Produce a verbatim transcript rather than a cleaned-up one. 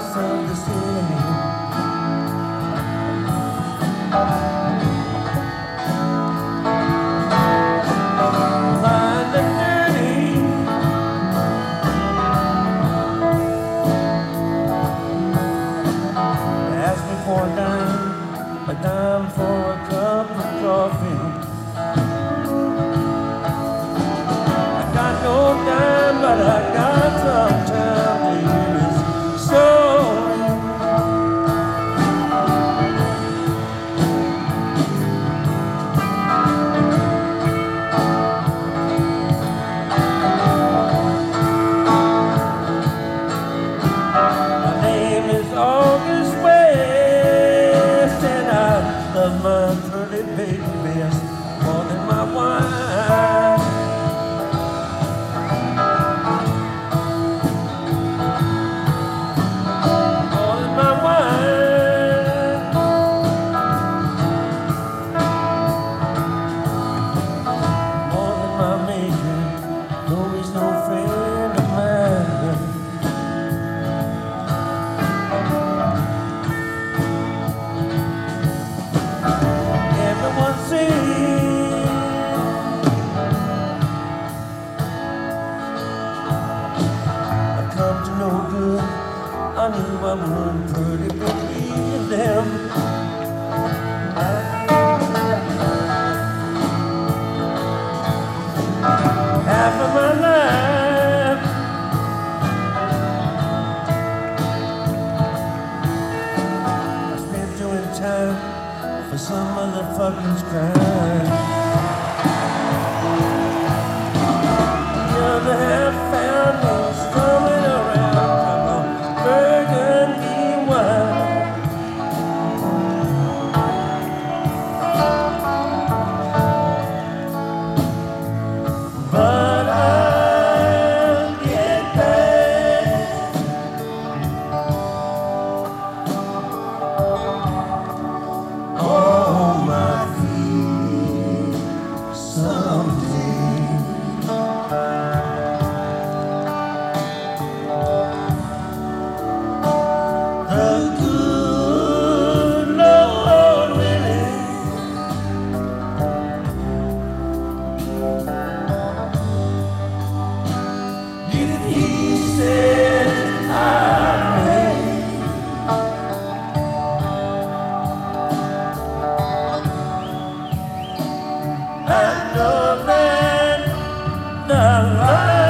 voice of the city. Blind and dirty, ask me for a dime, a dime for a cup of coffee. I got no dime, but I got some time to hear his story. My name is August West, and I love my pretty baby best more than my wine. More than my wine. More than my maker, though he's no friend of mine. Everyone sings, I come to no good. I knew I would pretty believe them. Half of my life I spent doing time for some motherfucker's crime. The other half found me strumming around from a burgundy wine. But I'll get back on my feet someday. The good Lord willing, if He said I may, I know that the light